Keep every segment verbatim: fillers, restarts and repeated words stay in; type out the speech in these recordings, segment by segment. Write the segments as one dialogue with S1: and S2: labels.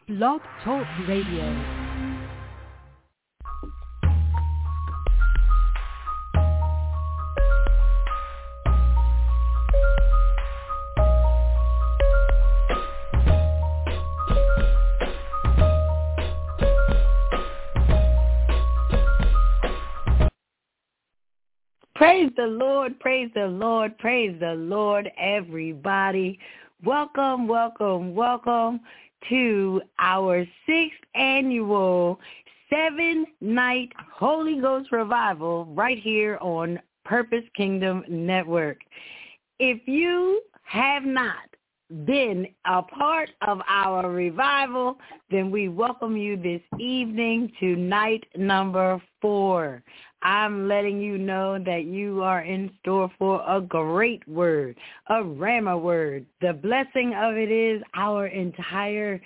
S1: Blog Talk Radio. Praise the Lord, praise the Lord, praise the Lord, everybody. Welcome, welcome, welcome to our sixth annual seven-night Holy Ghost Revival right here on Purpose Kingdom Network. If you have not been a part of our revival, then we welcome you this evening to night number four. I'm letting you know that you are in store for a great word, a Rhema word. The blessing of it is our entire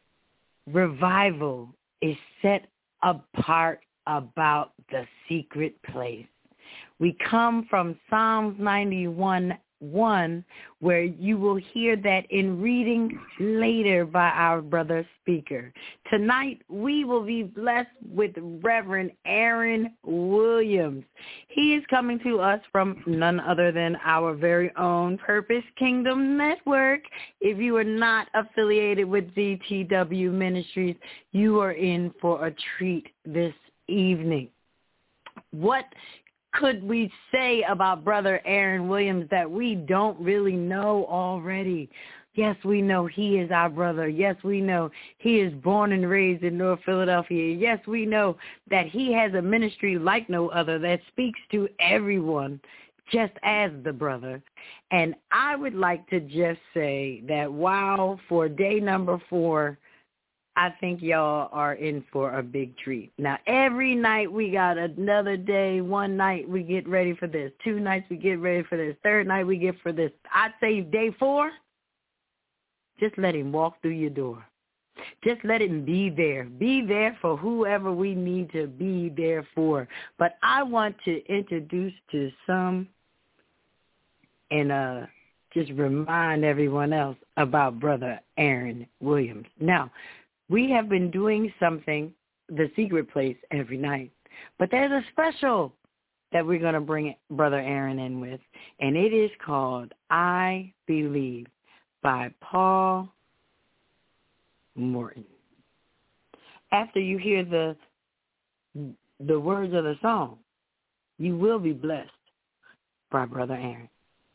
S1: revival is set apart about the secret place. We come from Psalms ninety-one one, where you will hear that in reading later by our brother speaker. Tonight, we will be blessed with Reverend Aaron Williams. He is coming to us from none other than our very own Purpose Kingdom Network. If you are not affiliated with Z T W Ministries, you are in for a treat this evening. What could we say about Brother Aaron Williams that we don't really know already? Yes, we know he is our brother. Yes, we know he is born and raised in North Philadelphia. Yes, we know that he has a ministry like no other that speaks to everyone, just as the brother. And I would like to just say that wow, for day number four, I think y'all are in for a big treat. Now, every night we got another day. One night we get ready for this. Two nights we get ready for this. Third night we get for this. I'd say day four, just let him walk through your door. Just let him be there. Be there for whoever we need to be there for. But I want to introduce to some and uh, just remind everyone else about Brother Aaron Williams. Now, we have been doing something, the secret place, every night. But there's a special that we're going to bring Brother Aaron in with, and it is called I Believe by Paul Morton. After you hear the the words of the song, you will be blessed by Brother Aaron.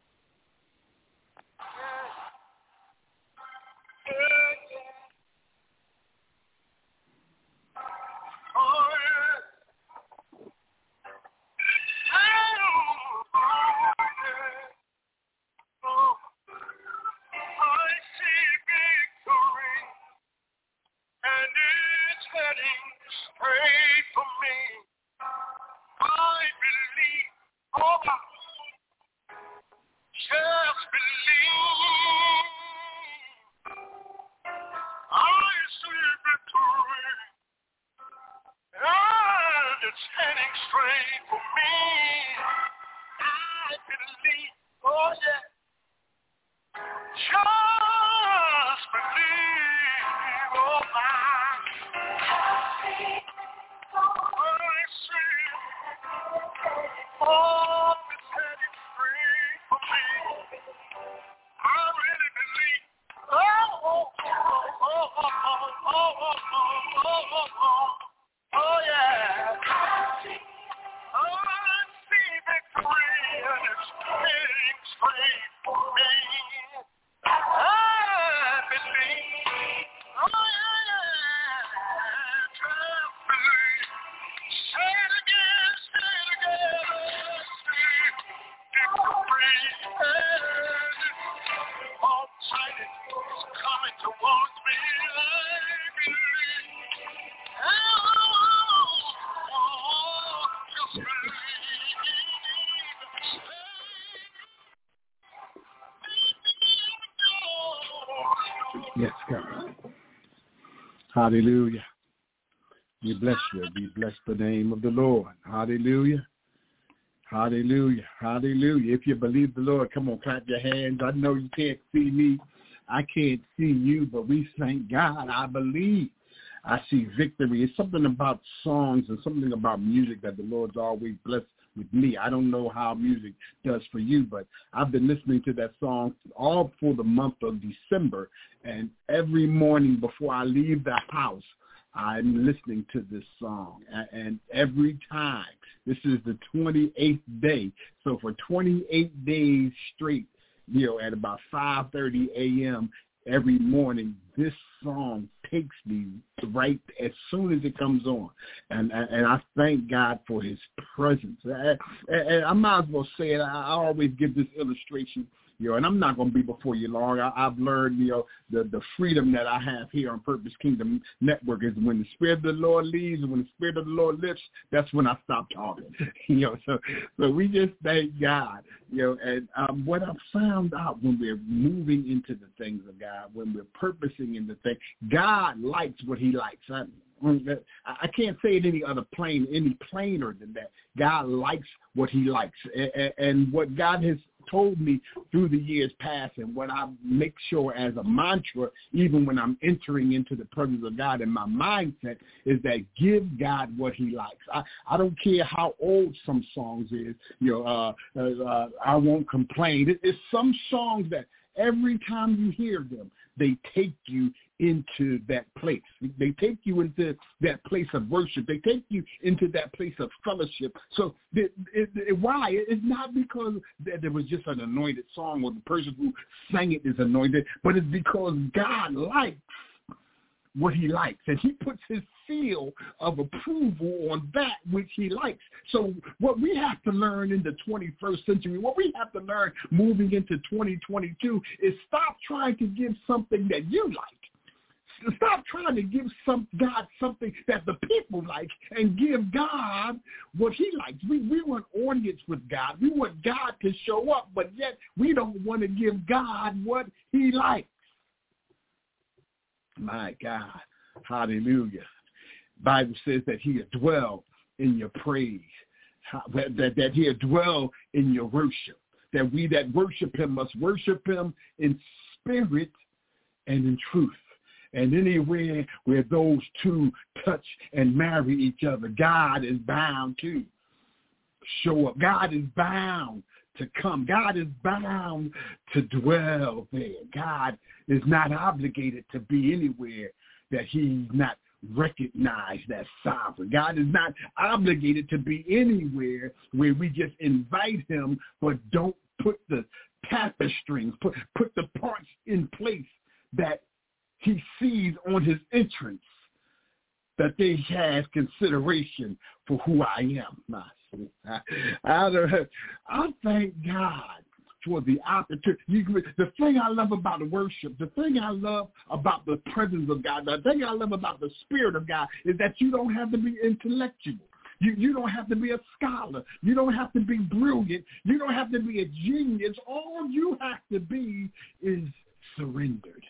S2: Yes, God. Hallelujah. We bless you. We bless the name of the Lord. Hallelujah. Hallelujah. Hallelujah. If you believe the Lord, come on, clap your hands. I know you can't see me. I can't see you, but we thank God. I believe. I see victory. It's something about songs and something about music that the Lord's always blessed with me. I don't know how music does for you, but I've been listening to that song all for the month of December, and every morning before I leave the house, I'm listening to this song, and every time, this is the twenty-eighth day, so for twenty-eight days straight, you know, at about five thirty a.m. every morning, this song takes me right as soon as it comes on, and and I thank God for his presence. And, and I might as well say it, I always give this illustration, you know, and I'm not going to be before you long. I, I've learned, you know, the, the freedom that I have here on Purpose Kingdom Network is when the Spirit of the Lord leaves and when the Spirit of the Lord lifts, that's when I stop talking. You know, so so we just thank God, you know, and um, what I've found out when we're moving into the things of God, when we're purposing in the thing, God likes what he likes. I, I can't say it any other plain, any plainer than that. God likes what he likes, and, and what God has told me through the years past, and what I make sure as a mantra, even when I'm entering into the presence of God in my mindset, is that give God what he likes. I, I don't care how old some songs is, you know, uh, uh, uh, I won't complain. It, it's some songs that every time you hear them, they take you into that place. They take you into that place of worship. They take you into that place of fellowship. So it, it, it, why? It's not because there was just an anointed song or the person who sang it is anointed, but it's because God likes what he likes, and he puts his seal of approval on that which he likes. So what we have to learn in the twenty-first century, what we have to learn moving into twenty twenty-two is stop trying to give something that you like. Stop trying to give some God something that the people like, and give God what he likes. We we want audience with God. We want God to show up, but yet we don't want to give God what he likes. My God, hallelujah. Bible says that he dwell in your praise, that, that, that he dwell in your worship, that we that worship him must worship him in spirit and in truth. And anywhere where those two touch and marry each other, God is bound to show up. God is bound to come. God is bound to dwell there. God is not obligated to be anywhere that he's not recognized as sovereign. God is not obligated to be anywhere where we just invite him but don't put the tapestries, put, put the parts in place that he sees on his entrance, that they have consideration for who I am. I, I, I thank God for the opportunity. The thing I love about worship, the thing I love about the presence of God, the thing I love about the Spirit of God is that you don't have to be intellectual. You, you don't have to be a scholar. You don't have to be brilliant. You don't have to be a genius. All you have to be is surrendered.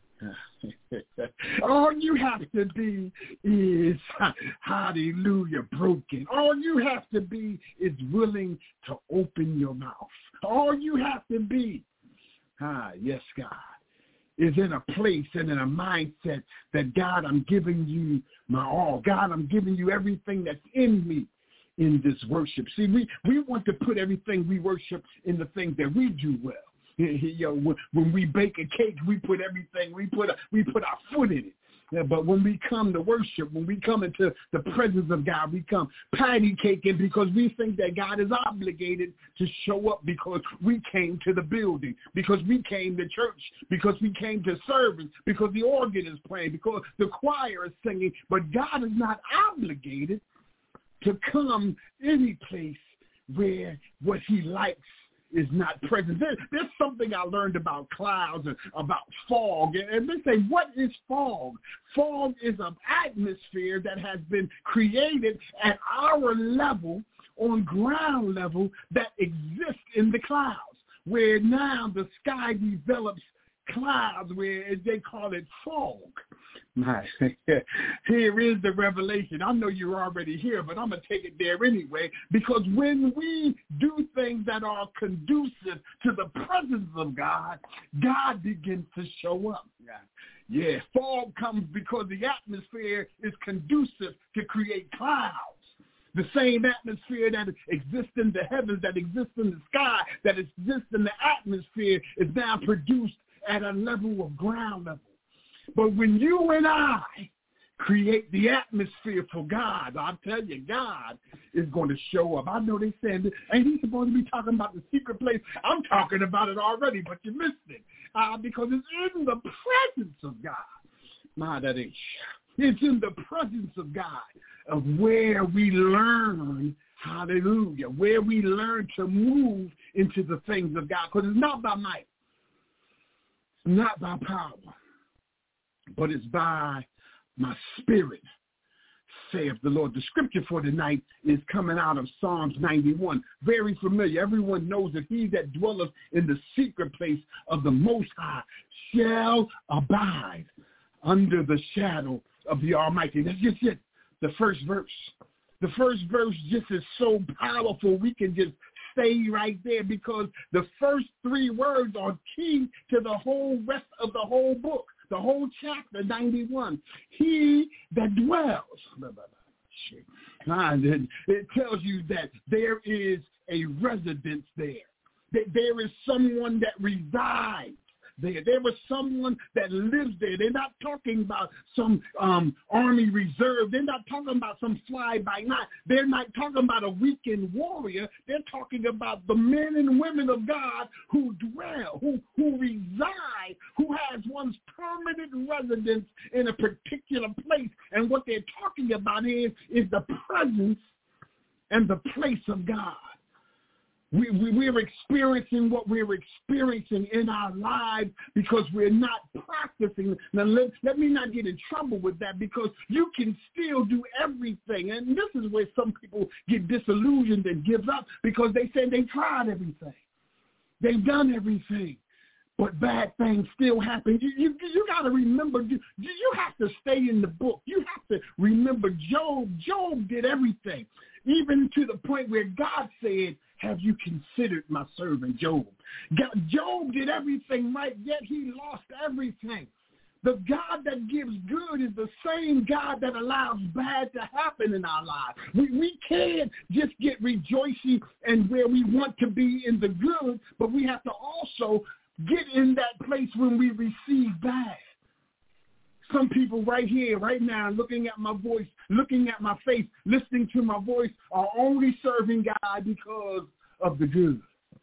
S2: All you have to be is, hallelujah, broken. All you have to be is willing to open your mouth. All you have to be, ah, yes, God, is in a place and in a mindset that, God, I'm giving you my all. God, I'm giving you everything that's in me in this worship. See, we, we want to put everything we worship in the things that we do well. You know, when we bake a cake, we put everything, we put a, we put our foot in it. Yeah, but when we come to worship, when we come into the presence of God, we come patty caking because we think that God is obligated to show up because we came to the building, because we came to church, because we came to service, because the organ is playing, because the choir is singing. But God is not obligated to come any place where what he likes is not present. There, there's something I learned about clouds and about fog. And they say, what is fog? Fog is an atmosphere that has been created at our level, on ground level, that exists in the clouds, where now the sky develops clouds, where they call it fog. My, here is the revelation. I know you're already here, but I'm going to take it there anyway, because when we do things that are conducive to the presence of God, God begins to show up. Yeah, fog comes because the atmosphere is conducive to create clouds. The same atmosphere that exists in the heavens, that exists in the sky, that exists in the atmosphere is now produced at a level of ground level. But when you and I create the atmosphere for God, I tell you, God is going to show up. I know they said, ain't he supposed to be talking about the secret place? I'm talking about it already, but you missed it uh, because it's in the presence of God. My, that is, it's in the presence of God of where we learn, hallelujah, where we learn to move into the things of God. Because it's not by might, it's not by power, but it's by my spirit, saith the Lord. The scripture for tonight is coming out of Psalms ninety-one. Very familiar. Everyone knows that he that dwelleth in the secret place of the Most High shall abide under the shadow of the Almighty. That's just it. The first verse. The first verse just is so powerful. We can just stay right there because the first three words are key to the whole rest of the whole book, the whole chapter ninety-one. He that dwells. And it tells you that there is a residence there. That there is someone that resides there. There was someone that lives there. They're not talking about some um, army reserve. They're not talking about some fly-by-night. They're not talking about a weekend warrior. They're talking about the men and women of God who dwell, who, who reside, who has one's permanent residence in a particular place. And what they're talking about is, is the presence and the place of God. We, we, we're experiencing what we're experiencing in our lives because we're not practicing. Now, let, let me not get in trouble with that because you can still do everything. And this is where some people get disillusioned and give up because they say they tried everything. They've done everything. But bad things still happen. You, you, you got to remember, you, you have to stay in the book. You have to remember Job. Job did everything, even to the point where God said, have you considered my servant Job? God, Job did everything right, yet he lost everything. The God that gives good is the same God that allows bad to happen in our lives. We, we can't just get rejoicing and where we want to be in the good, but we have to also get in that place when we receive bad. Some people right here, right now, looking at my voice, looking at my face, listening to my voice, are only serving God because of the good.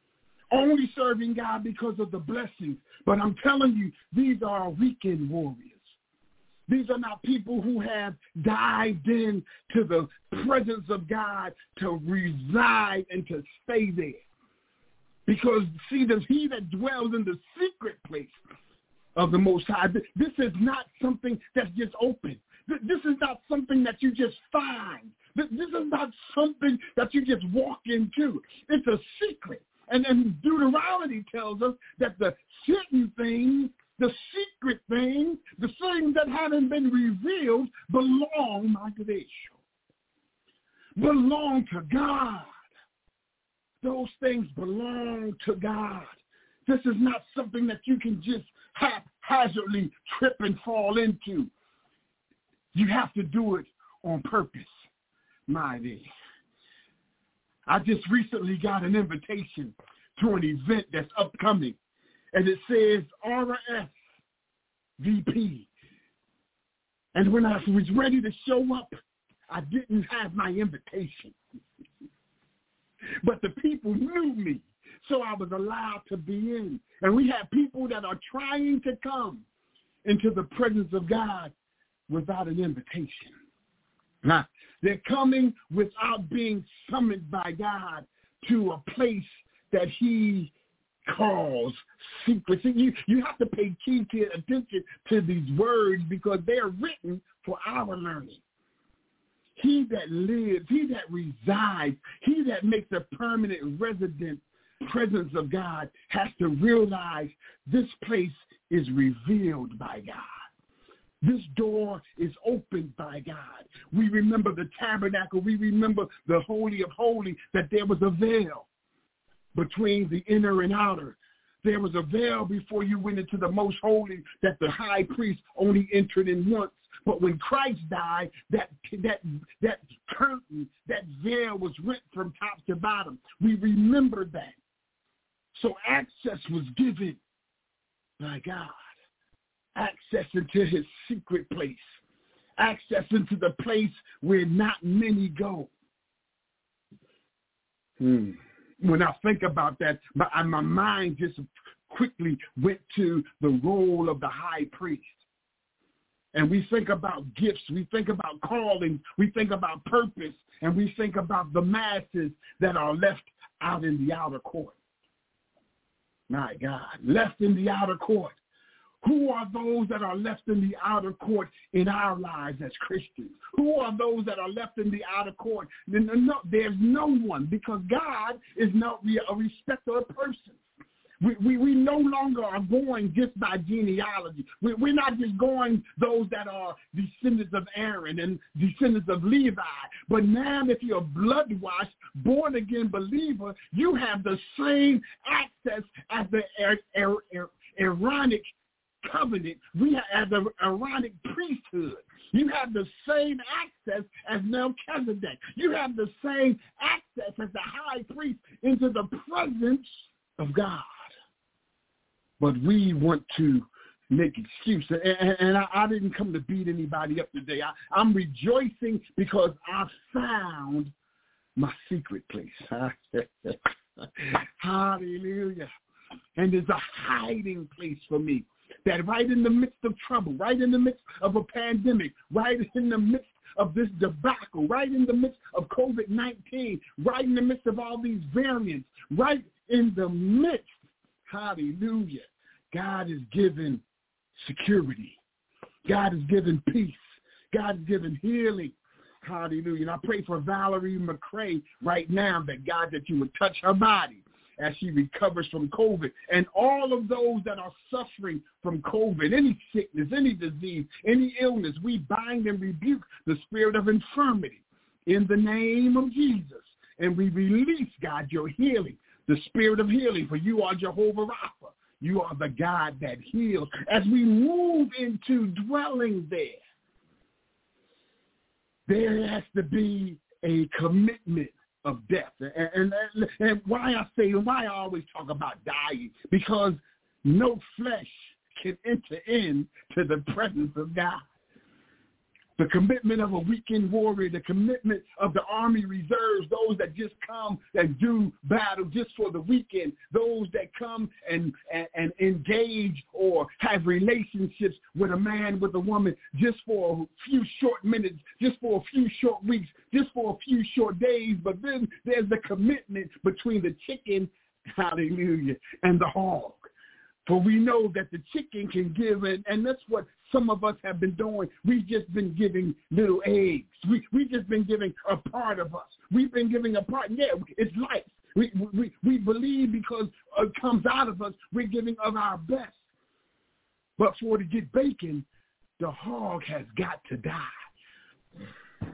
S2: Only serving God because of the blessings. But I'm telling you, these are weekend warriors. These are not people who have dived in to the presence of God to reside and to stay there. Because, see, there's he that dwells in the secret place of the Most High. This is not something that's just open. This is not something that you just find. This is not something that you just walk into. It's a secret. And then Deuteronomy tells us that the hidden things, the secret things, the things that haven't been revealed belong, my God, belong to God. Those things belong to God. This is not something that you can just haphazardly trip and fall into. You have to do it on purpose, my dear. I just recently got an invitation to an event that's upcoming, and it says R S V P. And when I was ready to show up, I didn't have my invitation. But the people knew me, so I was allowed to be in. And we have people that are trying to come into the presence of God without an invitation. Now, they're coming without being summoned by God to a place that he calls secret. You, you have to pay key to attention to these words because they are written for our learning. He that lives, he that resides, he that makes a permanent resident presence of God has to realize this place is revealed by God. This door is opened by God. We remember the tabernacle. We remember the Holy of Holies, that there was a veil between the inner and outer. There was a veil before you went into the most holy that the high priest only entered in once. But when Christ died, that that that curtain, that veil was rent from top to bottom. We remember that. So access was given by God. Access into his secret place. Access into the place where not many go. Hmm. When I think about that, my, my mind just quickly went to the role of the high priest. And we think about gifts, we think about calling, we think about purpose, and we think about the masses that are left out in the outer court. My God, left in the outer court. Who are those that are left in the outer court in our lives as Christians? Who are those that are left in the outer court? No, there's no one, because God is not a respecter of persons. We, we, we no longer are going just by genealogy. We, we're not just going those that are descendants of Aaron and descendants of Levi. But now if you're a blood-washed, born-again believer, you have the same access as the Aaronic covenant. We have the Aaronic priesthood. You have the same access as Melchizedek. You have the same access as the high priest into the presence of God. But we want to make excuses. And, and I, I didn't come to beat anybody up today. I, I'm rejoicing because I found my secret place. Hallelujah. And there's a hiding place for me. That right in the midst of trouble, right in the midst of a pandemic, right in the midst of this debacle, right in the midst of covid nineteen, right in the midst of all these variants, right in the midst, hallelujah, God is giving security. God is giving peace. God is giving healing. Hallelujah. And I pray for Valerie McCray right now that, God, that you would touch her body as she recovers from COVID, and all of those that are suffering from COVID, any sickness, any disease, any illness, we bind and rebuke the spirit of infirmity in the name of Jesus. And we release, God, your healing, the spirit of healing, for you are Jehovah Rapha. You are the God that heals. As we move into dwelling there, there has to be a commitment of death. And, and, and why I say, why I always talk about dying, because no flesh can enter into the presence of God. The commitment of a weekend warrior, the commitment of the Army Reserves, those that just come and do battle just for the weekend, those that come and, and, and engage or have relationships with a man, with a woman, just for a few short minutes, just for a few short weeks, just for a few short days. But then there's the commitment between the chicken, hallelujah, and the hog. For we know that the chicken can give, and, and that's what some of us have been doing. We've just been giving little eggs. We, we've just been giving a part of us. We've been giving a part. Yeah, it's life. We, we, we believe because it comes out of us, we're giving of our best. But for to get bacon, the hog has got to die.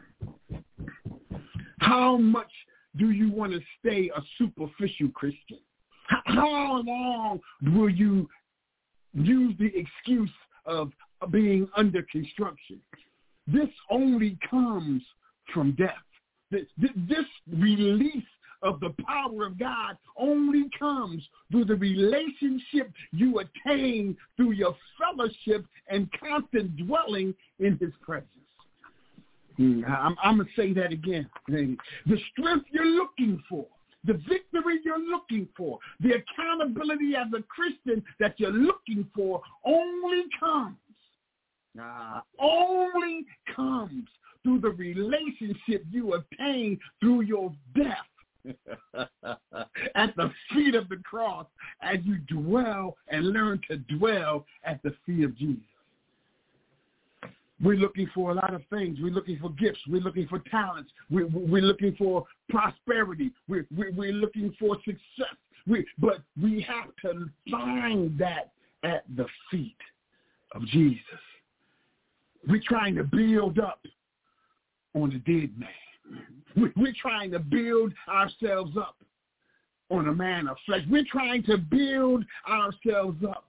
S2: How much do you want to stay a superficial Christian? How long will you use the excuse of being under construction? This only comes from death. This, this release of the power of God only comes through the relationship you attain through your fellowship and constant dwelling in his presence. I'm, I'm going to say that again. The strength you're looking for, the victory you're looking for, the accountability as a Christian that you're looking for only comes, uh, only comes through the relationship you obtain through your death at the feet of the cross as you dwell and learn to dwell at the feet of Jesus. We're looking for a lot of things. We're looking for gifts. We're looking for talents. We're, we're looking for prosperity. We're, we're, we're looking for success. We, but we have to find that at the feet of Jesus. We're trying to build up on the dead man. We're trying to build ourselves up on a man of flesh. We're trying to build ourselves up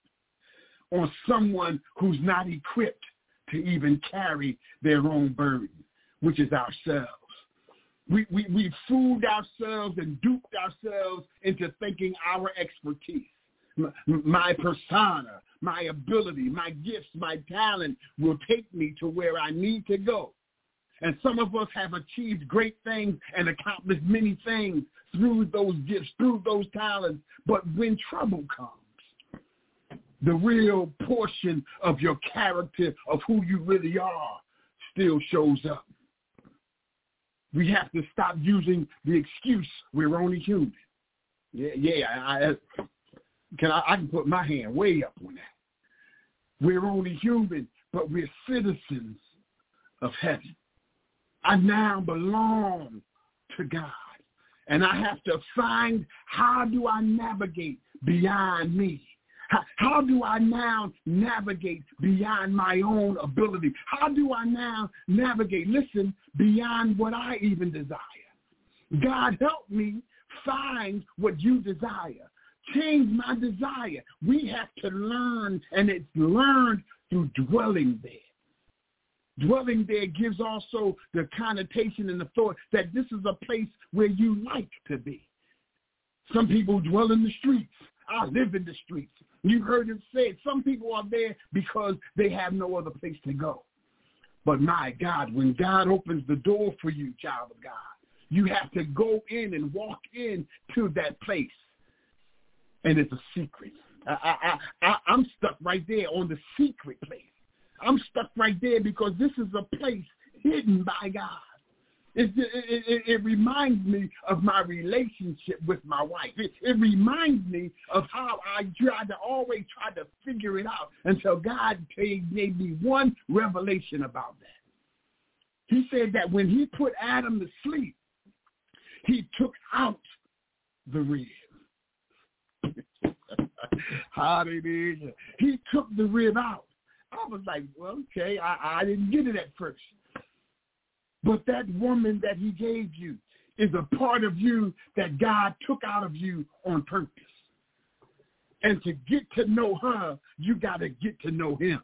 S2: on someone who's not equipped to even carry their own burden, which is ourselves. We, we, we fooled ourselves and duped ourselves into thinking our expertise, my, my persona, my ability, my gifts, my talent will take me to where I need to go. And some of us have achieved great things and accomplished many things through those gifts, through those talents. But when trouble comes, the real portion of your character, of who you really are, still shows up. We have to stop using the excuse, we're only human. Yeah, yeah, I, I can I, I can put my hand way up on that. We're only human, but we're citizens of heaven. I now belong to God, and I have to find, how do I navigate beyond me? How, how do I now navigate beyond my own ability? How do I now navigate, listen, beyond what I even desire? God, help me find what you desire. Change my desire. We have to learn, and it's learned through dwelling there. Dwelling there gives also the connotation and the thought that this is a place where you like to be. Some people dwell in the streets. I live in the streets. You heard it said, some people are there because they have no other place to go. But my God, when God opens the door for you, child of God, you have to go in and walk in to that place. And it's a secret. I, I, I, I'm stuck right there on the secret place. I'm stuck right there because this is a place hidden by God. It, it, it, it reminds me of my relationship with my wife. It, it reminds me of how I tried to always try to figure it out until God gave me one revelation about that. He said that when he put Adam to sleep, he took out the rib. Hallelujah. He took the rib out. I was like, well, okay, I, I didn't get it at first. But that woman that he gave you is a part of you that God took out of you on purpose. And to get to know her, you got to get to know him.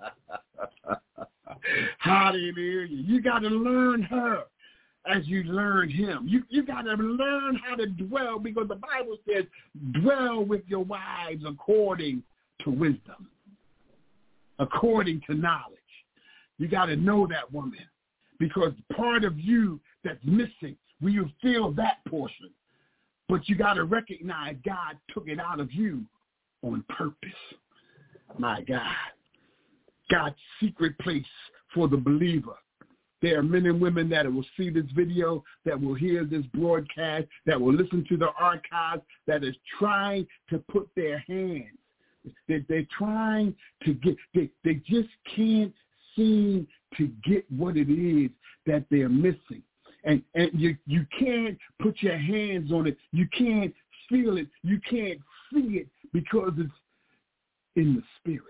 S2: Hallelujah. You got to learn her as you learn him. You, you got to learn how to dwell, because the Bible says, dwell with your wives according to wisdom, according to knowledge. You got to know that woman. Because part of you that's missing, when you feel that portion, but you got to recognize God took it out of you on purpose. My God. God's secret place for the believer. There are men and women that will see this video, that will hear this broadcast, that will listen to the archives, that is trying to put their hands. They, they're trying to get, they, they just can't seem to get what it is that they're missing. And and you, you can't put your hands on it. You can't feel it. You can't see it because it's in the spirit.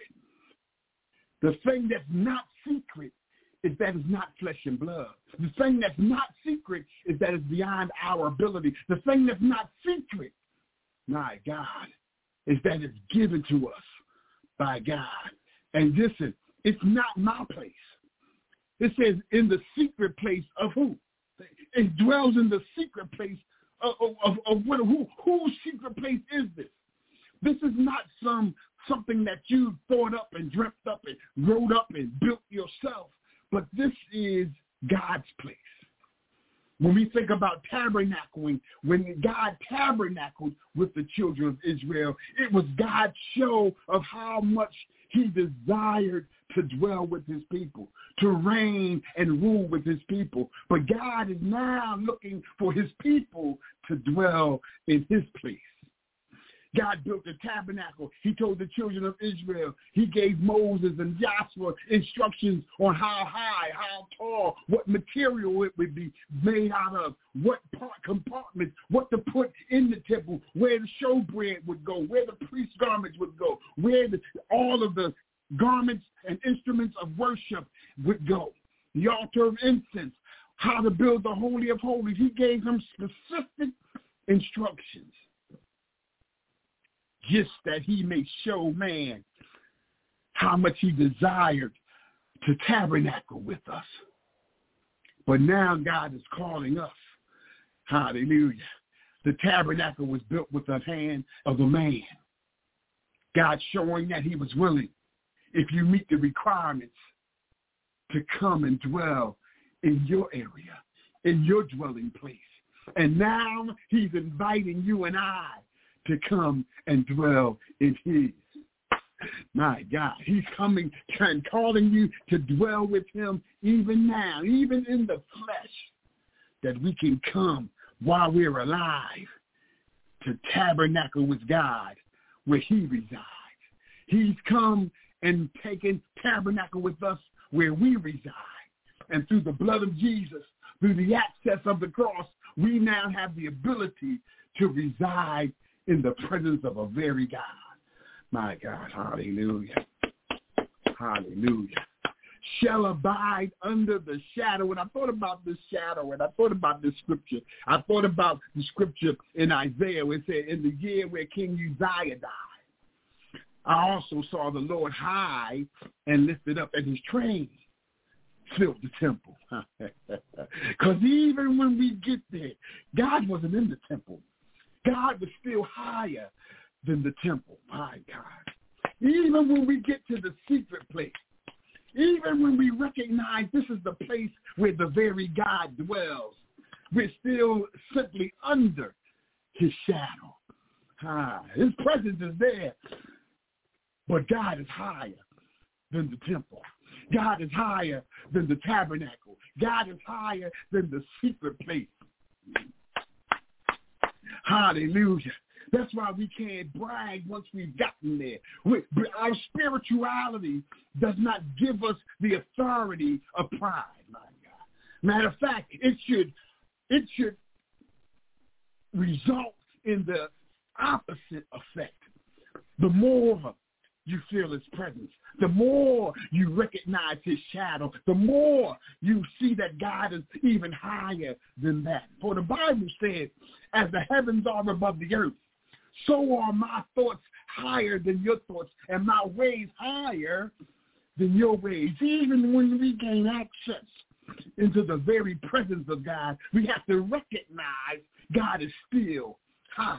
S2: The thing that's not secret is that it's not flesh and blood. The thing that's not secret is that it's beyond our ability. The thing that's not secret, my God, is that it's given to us by God. And listen, it's not my place. It says in the secret place of who? It dwells in the secret place of, of, of, of what, who? Whose secret place is this? This is not some something that you thought up and dreamt up and wrote up and built yourself, but this is God's place. When we think about tabernacling, when God tabernacled with the children of Israel, it was God's show of how much he desired to dwell with his people, to reign and rule with his people. But God is now looking for his people to dwell in his place. God built a tabernacle. He told the children of Israel. He gave Moses and Joshua instructions on how high, how tall, what material it would be made out of, what part, compartments, what to put in the temple, where the showbread would go, where the priest's garments would go, where the, all of the garments and instruments of worship would go. The altar of incense, how to build the Holy of Holies. He gave them specific instructions just that he may show man how much he desired to tabernacle with us. But now God is calling us. Hallelujah. The tabernacle was built with the hand of a man. God showing that he was willing, if you meet the requirements, to come and dwell in your area, in your dwelling place. And now he's inviting you and I to come and dwell in his. My God, he's coming and calling you to dwell with him even now, even in the flesh, that we can come while we're alive to tabernacle with God where he resides. He's come and taken tabernacle with us where we reside. And through the blood of Jesus, through the access of the cross, we now have the ability to reside in the presence of a very God. My God, hallelujah. Hallelujah. Shall abide under the shadow. And I thought about this shadow, and I thought about this scripture. I thought about the scripture in Isaiah where it said, in the year where King Uzziah died, I also saw the Lord high and lifted up, and his train filled the temple. Because even when we get there, God wasn't in the temple. God was still higher than the temple. My God. Even when we get to the secret place, even when we recognize this is the place where the very God dwells, we're still simply under his shadow. Ah, his presence is there, but God is higher than the temple. God is higher than the tabernacle. God is higher than the secret place. Hallelujah. That's why we can't brag once we've gotten there. We, our spirituality does not give us the authority of pride, my God. Matter of fact, it should, it should result in the opposite effect. The more you feel his presence, the more you recognize his shadow, the more you see that God is even higher than that. For the Bible said, as the heavens are above the earth, so are my thoughts higher than your thoughts, and my ways higher than your ways. Even when we gain access into the very presence of God, we have to recognize God is still higher.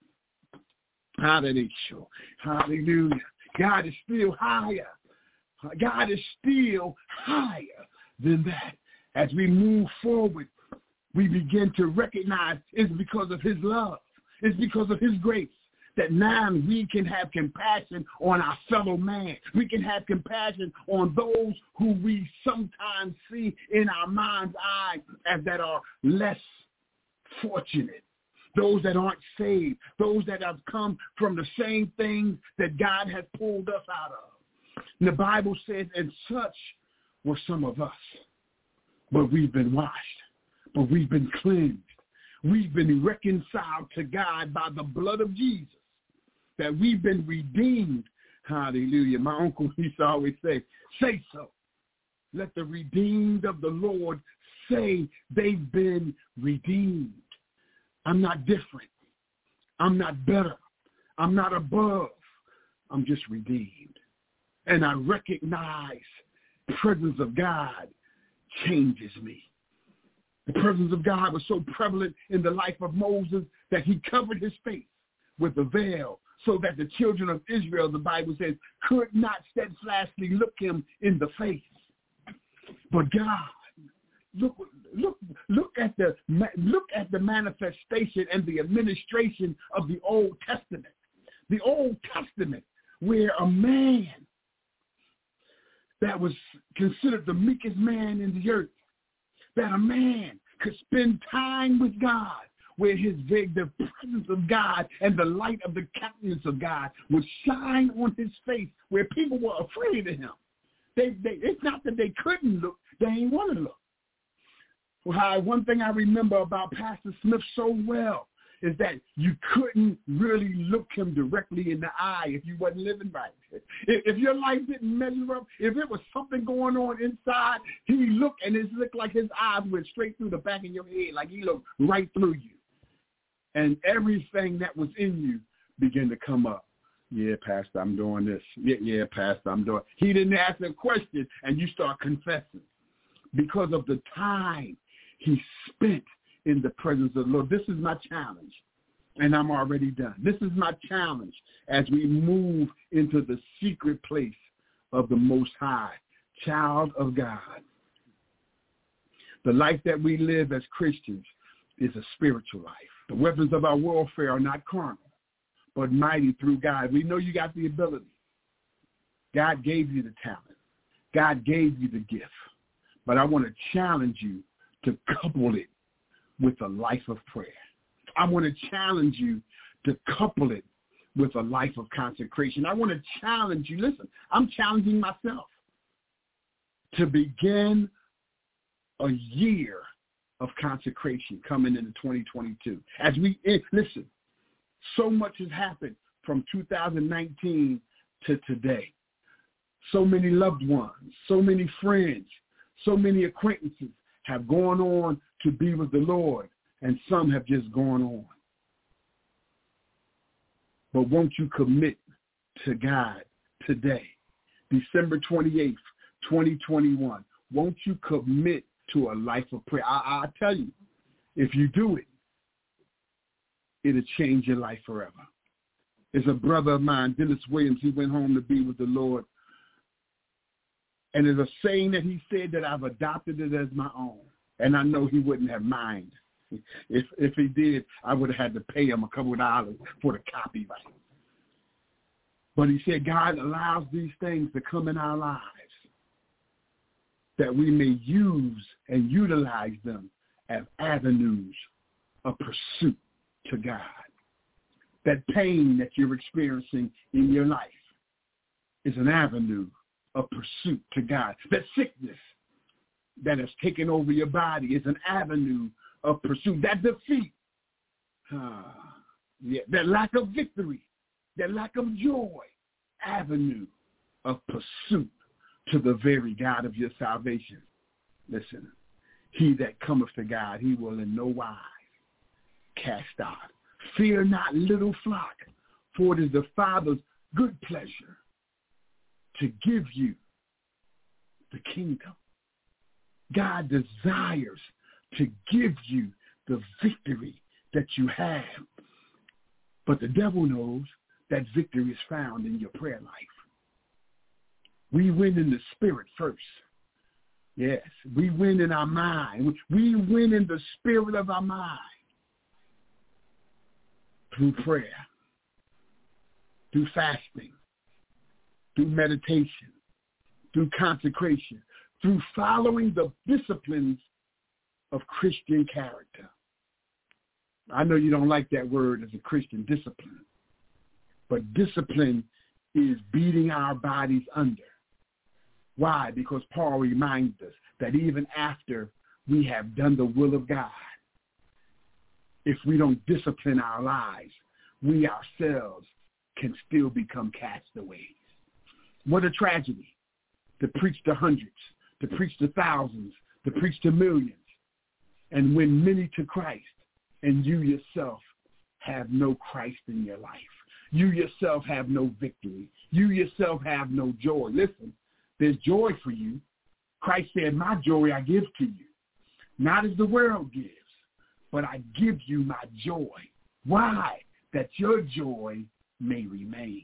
S2: Hallelujah. Hallelujah. God is still higher. God is still higher than that. As we move forward, we begin to recognize it's because of his love. It's because of his grace that now we can have compassion on our fellow man. We can have compassion on those who we sometimes see in our mind's eye as that are less fortunate. Those that aren't saved, those that have come from the same things that God has pulled us out of. And the Bible says, and such were some of us. But we've been washed, but we've been cleansed. We've been reconciled to God by the blood of Jesus, that we've been redeemed. Hallelujah. My uncle used to always say, say so. Let the redeemed of the Lord say they've been redeemed. I'm not different. I'm not better. I'm not above. I'm just redeemed. And I recognize the presence of God changes me. The presence of God was so prevalent in the life of Moses that he covered his face with a veil so that the children of Israel, the Bible says, could not steadfastly look him in the face. But God, look, look, look at the look at the manifestation and the administration of the Old Testament. The Old Testament, where a man that was considered the meekest man in the earth, that a man could spend time with God, where his the presence of God and the light of the countenance of God would shine on his face, where people were afraid of him. They, they, it's not that they couldn't look, they ain't want to look. Well, one thing I remember about Pastor Smith so well, is that you couldn't really look him directly in the eye if you wasn't living right. If, if your life didn't measure up, if it was something going on inside, he looked and it looked like his eyes went straight through the back of your head, like he looked right through you. And everything that was in you began to come up. Yeah, Pastor, I'm doing this. Yeah, yeah, Pastor, I'm doing. He didn't ask a question, and you start confessing because of the time he spent in the presence of the Lord. This is my challenge, and I'm already done. This is my challenge as we move into the secret place of the Most High, child of God. The life that we live as Christians is a spiritual life. The weapons of our warfare are not carnal, but mighty through God. We know you got the ability. God gave you the talent. God gave you the gift. But I want to challenge you to couple it with a life of prayer. I want to challenge you to couple it with a life of consecration. I want to challenge you. Listen, I'm challenging myself to begin a year of consecration coming into twenty twenty-two. As we, listen, so much has happened from two thousand nineteen to today. So many loved ones, so many friends, so many acquaintances have gone on to be with the Lord, and some have just gone on. But won't you commit to God today, December twenty-eighth, twenty twenty-one? Won't you commit to a life of prayer? I, I tell you, if you do it, it'll change your life forever. There's a brother of mine, Dennis Williams. He went home to be with the Lord. And there's a saying that he said that I've adopted it as my own. And I know he wouldn't have mind. If if he did, I would have had to pay him a couple of dollars for the copyright. But he said God allows these things to come in our lives that we may use and utilize them as avenues of pursuit to God. That pain that you're experiencing in your life is an avenue of pursuit to God. That sickness that has taken over your body is an avenue of pursuit. That defeat, uh, yeah, that lack of victory, that lack of joy, avenue of pursuit to the very God of your salvation. Listen, he that cometh to God, he will in no wise cast out. Fear not, little flock, for it is the Father's good pleasure to give you the kingdom. God desires to give you the victory that you have. But the devil knows that victory is found in your prayer life. We win in the spirit first. Yes, we win in our mind. We win in the spirit of our mind through prayer, through fasting, through meditation, through consecration, through following the disciplines of Christian character. I know you don't like that word as a Christian, discipline, but discipline is beating our bodies under. Why? Because Paul reminds us that even after we have done the will of God, if we don't discipline our lives, we ourselves can still become castaways. What a tragedy to preach to hundreds, to preach to thousands, to preach to millions, and win many to Christ, and you yourself have no Christ in your life. You yourself have no victory. You yourself have no joy. Listen, there's joy for you. Christ said, my joy I give to you, not as the world gives, but I give you my joy. Why? That your joy may remain.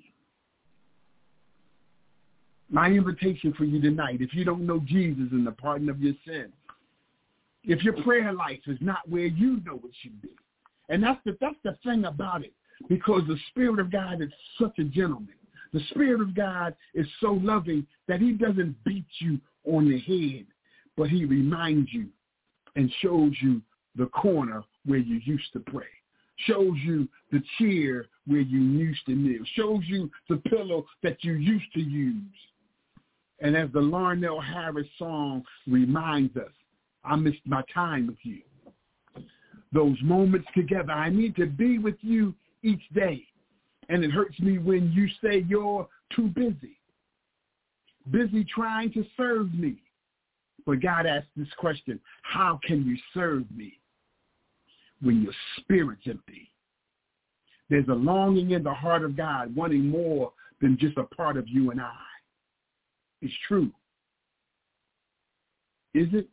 S2: My invitation for you tonight, if you don't know Jesus and the pardon of your sins, if your prayer life is not where you know it should be, and that's the, that's the thing about it, because the Spirit of God is such a gentleman. The Spirit of God is so loving that he doesn't beat you on the head, but he reminds you and shows you the corner where you used to pray, shows you the chair where you used to kneel, shows you the pillow that you used to use. And as the Larnell Harris song reminds us, I missed my time with you. those moments together. I need to be with you each day. And it hurts me when you say you're too busy, busy trying to serve me. But God asked this question, how can you serve me when your spirit's empty? There's a longing in the heart of God, wanting more than just a part of you and I. It's true. Is it?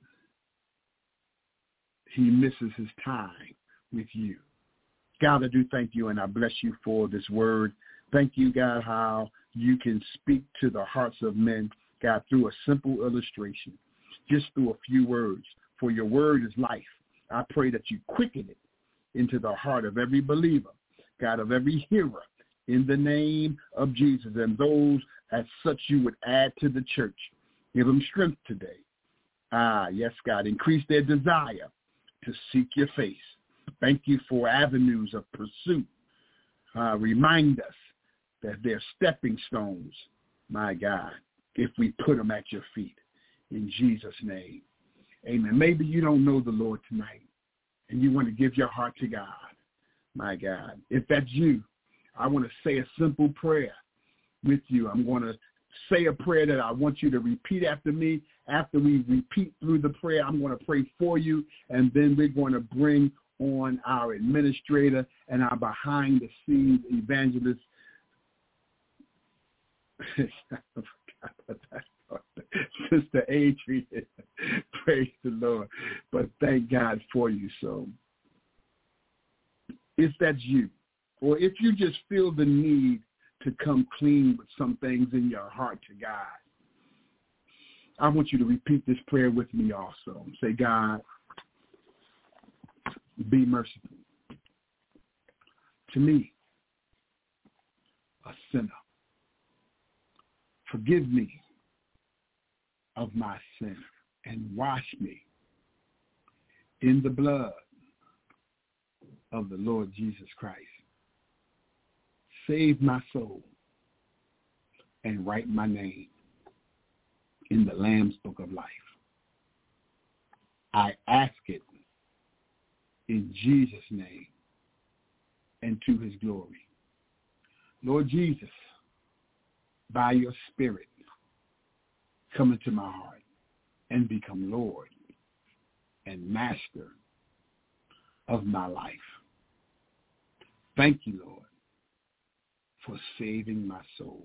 S2: He misses his time with you. God, I do thank you, and I bless you for this word. Thank you, God, how you can speak to the hearts of men, God, through a simple illustration, just through a few words. For your word is life. I pray that you quicken it into the heart of every believer, God, of every hearer, in the name of Jesus. And those as such you would add to the church. Give them strength today. Ah, yes, God, increase their desire to seek your face. Thank you for avenues of pursuit. Uh, remind us that they're stepping stones, my God, if we put them at your feet. In Jesus' name, amen. Maybe you don't know the Lord tonight, and you want to give your heart to God, my God. If that's you, I want to say a simple prayer with you. I'm going to say a prayer that I want you to repeat after me. After we repeat through the prayer, I'm going to pray for you, and then we're going to bring on our administrator and our behind-the-scenes evangelist. Sister Adrian, praise the Lord. But thank God for you. So if that's you, or if you just feel the need to come clean with some things in your heart to God, I want you to repeat this prayer with me also. Say, God, be merciful to me, a sinner. Forgive me of my sin and wash me in the blood of the Lord Jesus Christ. Save my soul and write my name in the Lamb's Book of Life. I ask it in Jesus' name and to his glory. Lord Jesus, by your Spirit, come into my heart and become Lord and Master of my life. Thank you, Lord, for saving my soul.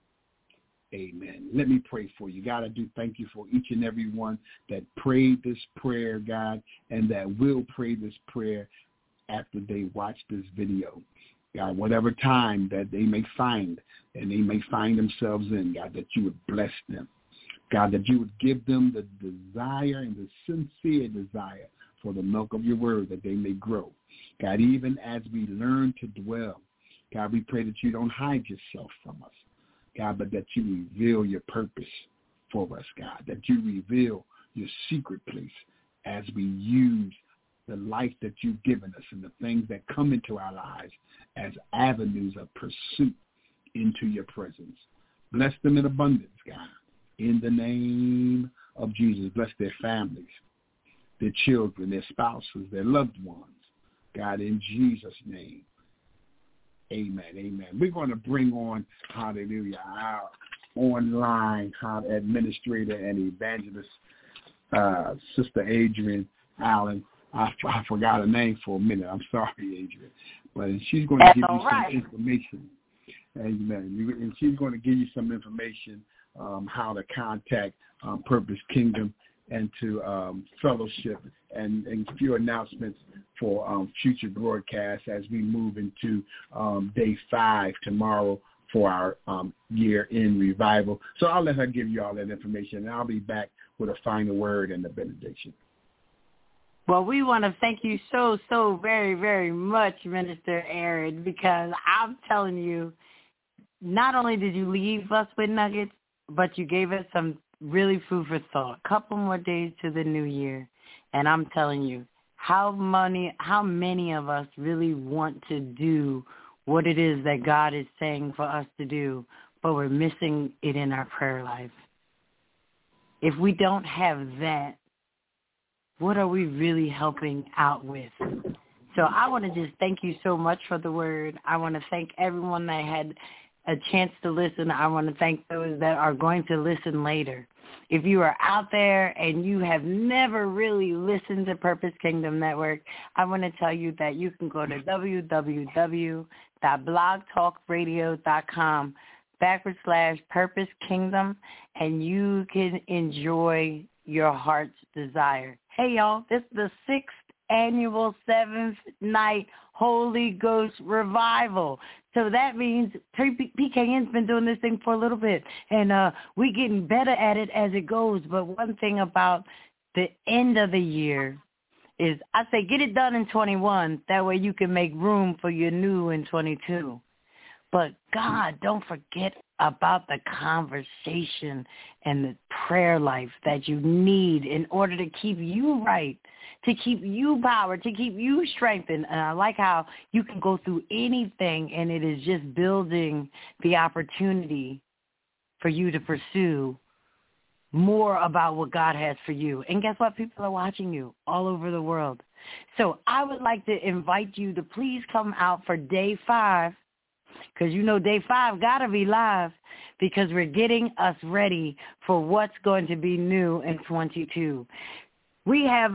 S2: Amen. Let me pray for you. God, I do thank you for each and every one that prayed this prayer, God, and that will pray this prayer after they watch this video. God, whatever time that they may find and they may find themselves in, God, that you would bless them. God, that you would give them the desire and the sincere desire for the milk of your word, that they may grow. God, even as we learn to dwell, God, we pray that you don't hide yourself from us, God, but that you reveal your purpose for us, God, that you reveal your secret place as we use the life that you've given us and the things that come into our lives as avenues of pursuit into your presence. Bless them in abundance, God, in the name of Jesus. Bless their families, their children, their spouses, their loved ones, God, in Jesus' name. Amen, amen. We're going to bring on, hallelujah, our online administrator and evangelist, uh, Sister Adrian Allen. I, I forgot her name for a minute. I'm sorry, Adrian. But she's going to
S1: That's
S2: give you
S1: right.
S2: some information. Amen. And she's going to give you some information um, how to contact um, Purpose Kingdom and to um, fellowship and, and a few announcements for um, future broadcasts as we move into um, day five tomorrow for our um, year-end revival. So I'll let her give you all that information, and I'll be back with a final word and the benediction.
S1: Well, we want to thank you so, so very, very much, Minister Aaron, because I'm telling you, not only did you leave us with nuggets, but you gave us some really food for thought. A couple more days to the new year, and I'm telling you, how many, how many of us really want to do what it is that God is saying for us to do, but we're missing it in our prayer life. If we don't have that, what are we really helping out with? So I want to just thank you so much for the word. I want to thank everyone that had a chance to listen. I want to thank those that are going to listen later. If you are out there and you have never really listened to Purpose Kingdom Network, I want to tell you that you can go to w w w dot blog talk radio dot com backward slash Purpose Kingdom, and you can enjoy your heart's desire. Hey, y'all, this is the sixth annual seventh night Holy Ghost revival. So that means P K N's been doing this thing for a little bit, and uh, we're getting better at it as it goes. But one thing about the end of the year is I say get it done in twenty-one. That way you can make room for your new in twenty-two. But God, don't forget about the conversation and the prayer life that you need in order to keep you right, to keep you powered, to keep you strengthened. And I like how you can go through anything, and it is just building the opportunity for you to pursue more about what God has for you. And guess what? People are watching you all over the world. So I would like to invite you to please come out for day five, because you know day five got to be live, because we're getting us ready for what's going to be new in twenty-two. We have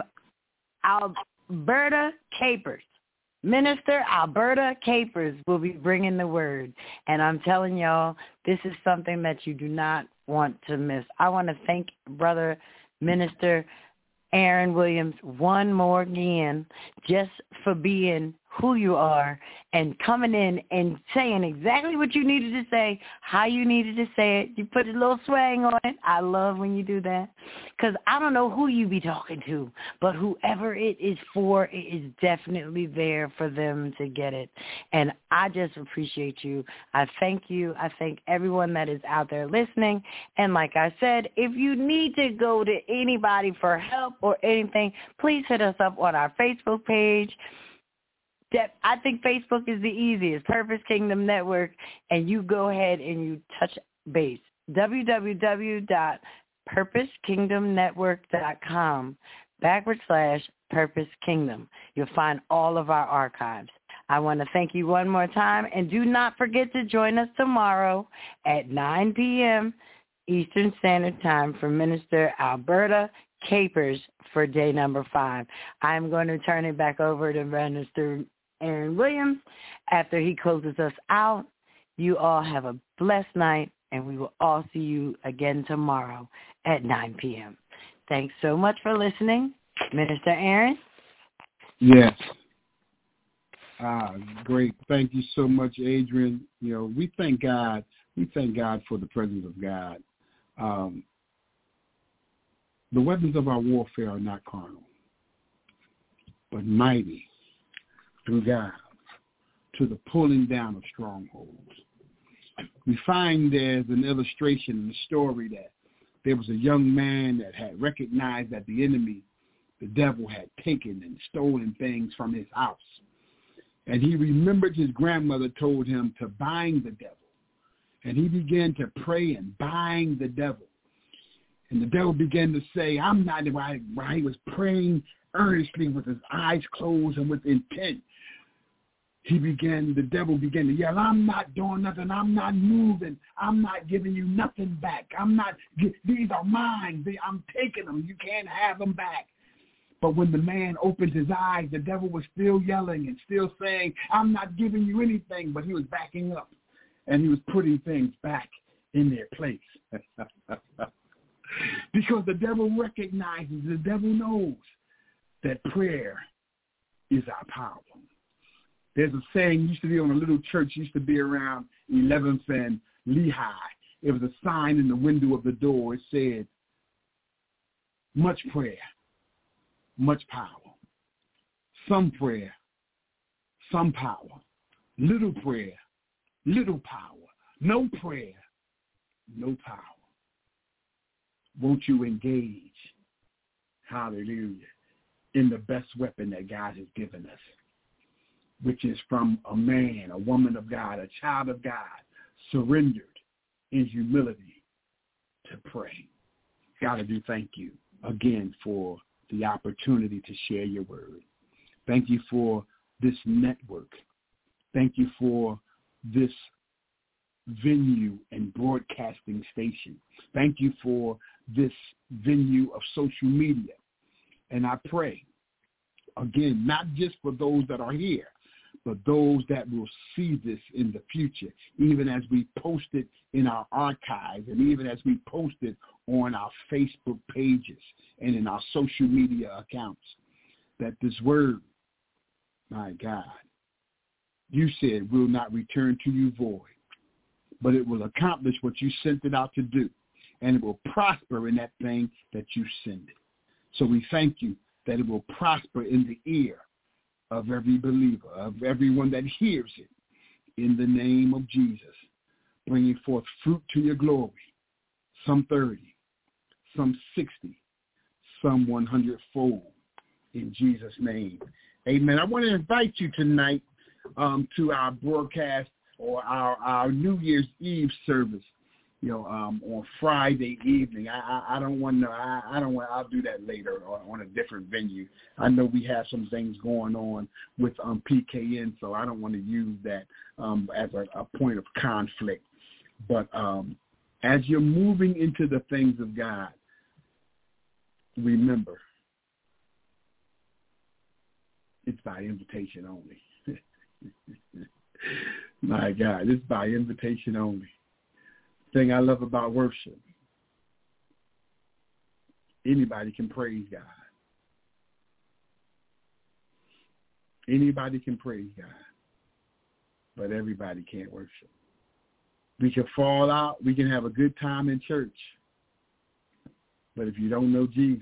S1: Alberta Capers. Minister Alberta Capers will be bringing the word. And I'm telling y'all, this is something that you do not want to miss. I want to thank Brother Minister Aaron Williams one more again just for being who you are and coming in and saying exactly what you needed to say, how you needed to say it. You put a little swang on it. I love when you do that, because I don't know who you be talking to, but whoever it is for, it is definitely there for them to get it. And I just appreciate you. I thank you. I thank everyone that is out there listening. And like I said, if you need to go to anybody for help or anything, please hit us up on our Facebook page. I think Facebook is the easiest, Purpose Kingdom Network, and you go ahead and you touch base. w w w dot purpose kingdom network dot com backward slash Purpose Kingdom. You'll find all of our archives. I want to thank you one more time, and do not forget to join us tomorrow at nine p.m. Eastern Standard Time for Minister Alberta Capers for day number five. I'm going to turn it back over to Minister Aaron Williams after he closes us out. You all have a blessed night, and we will all see you again tomorrow at nine p.m. Thanks so much for listening. Minister Aaron?
S2: Yes. Ah, great. Thank you so much, Adrian. You know, we thank God. We thank God for the presence of God. Um, the weapons of our warfare are not carnal, but mighty through God to the pulling down of strongholds. We find there's an illustration in the story that there was a young man that had recognized that the enemy, the devil, had taken and stolen things from his house. And he remembered his grandmother told him to bind the devil. And he began to pray and bind the devil. And the devil began to say, I'm not, while he was praying earnestly with his eyes closed and with intent, he began, the devil began to yell, I'm not doing nothing. I'm not moving. I'm not giving you nothing back. I'm not, these are mine. I'm taking them. You can't have them back. But when the man opened his eyes, the devil was still yelling and still saying, I'm not giving you anything. But he was backing up, and he was putting things back in their place. Because the devil recognizes, the devil knows that prayer is our power. There's a saying used to be on a little church, used to be around eleventh and Lehigh. It was a sign in the window of the door. It said, much prayer, much power. Some prayer, some power. Little prayer, little power. No prayer, no power. Won't you engage, hallelujah, in the best weapon that God has given us, which is from a man, a woman of God, a child of God, surrendered in humility to pray. God, I do thank you again for the opportunity to share your word. Thank you for this network. Thank you for this venue and broadcasting station. Thank you for this venue of social media. And I pray, again, not just for those that are here, but those that will see this in the future, even as we post it in our archives and even as we post it on our Facebook pages and in our social media accounts, that this word, my God, you said will not return to you void, but it will accomplish what you sent it out to do, and it will prosper in that thing that you send it. So we thank you that it will prosper in the ear of every believer, of everyone that hears it, in the name of Jesus, bringing forth fruit to your glory, some thirty, some sixty, some one hundred fold, in Jesus' name. Amen. I want to invite you tonight um, to our broadcast or our, our New Year's Eve service, you know, um, on Friday evening. I, I, I don't want to, I, I don't want, I'll do that later or on a different venue. I know we have some things going on with um, P K N, so I don't want to use that um, as a, a point of conflict. But um, as you're moving into the things of God, remember, it's by invitation only. My God, it's by invitation only. Thing I love about worship, anybody can praise God. Anybody can praise God, but everybody can't worship. We can fall out. We can have a good time in church, but if you don't know Jesus,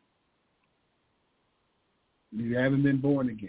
S2: you haven't been born again.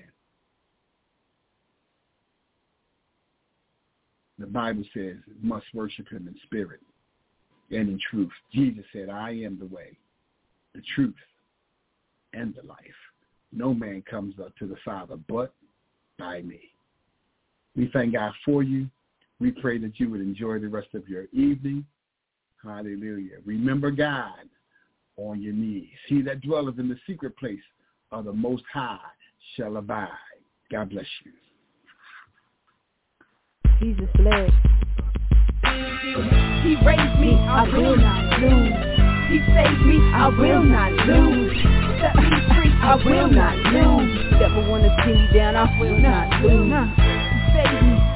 S2: The Bible says you must worship him in spirit and in truth. Jesus said, I am the way, the truth, and the life. No man comes up to the Father but by me. We thank God for you. We pray that you would enjoy the rest of your evening. Hallelujah. Remember God on your knees. He that dwelleth in the secret place of the Most High shall abide. God bless you.
S3: Jesus bled. He raised me, I will not lose. He saved me, I will not lose. Set me free, I will not lose. Devil wanna see me down, I will not lose. He saved me.